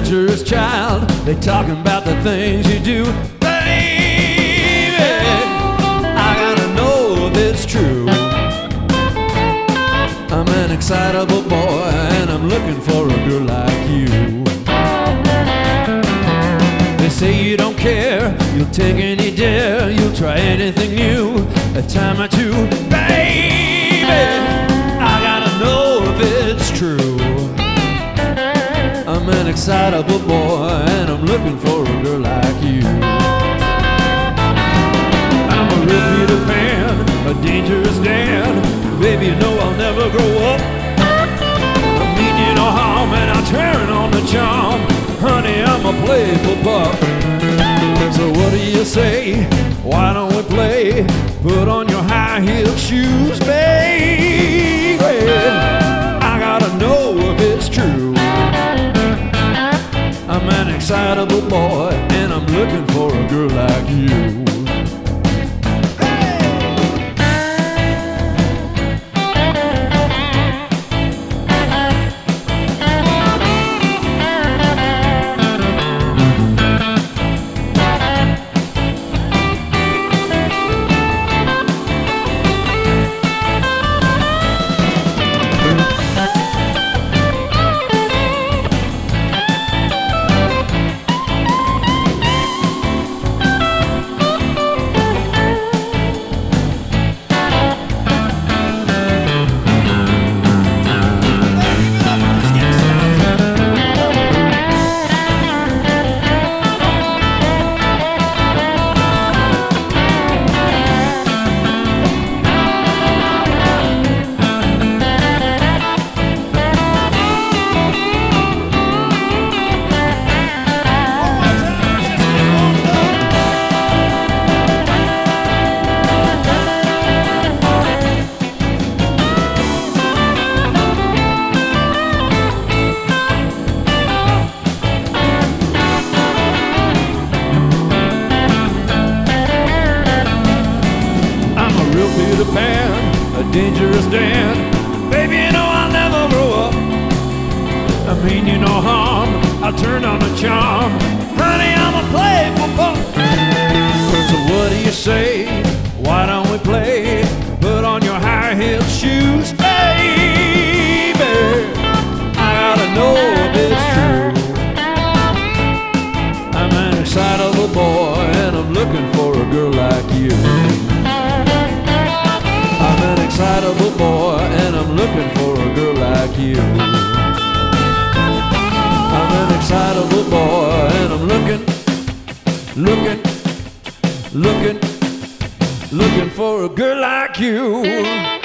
dangerous child. They talking about the things you do. Baby, I gotta know if it's true. I'm an excitable boy and I'm looking for a girl like you. They say you don't care, you'll take any dare, you'll try anything new, a time or two. Baby, I gotta know if it's true. I'm an excitable boy and I'm looking for a girl like you. I'm a real Peter Pan, a dangerous Dan. Baby, you know I'll never grow up. I mean you no harm and I'll turn on the charm. Honey, I'm a playful pup. So what do you say? Why don't we play? Put on your high-heeled shoes, baby. I gotta know if it's true. I'm an excitable boy and I'm looking for a girl like you. Peter Pan, a dangerous Dan. Baby, you know I'll never grow up. I mean you no harm, I'll turn on the charm. Honey, I'm a playful pup. So what do you say? Why don't we play? Put on your high-heeled shoes, baby. I gotta know if it's true. I'm an excitable boy and I'm looking for a girl like you. I'm an excitable boy and I'm looking for a girl like you. I'm an excitable boy and I'm looking for a girl like you.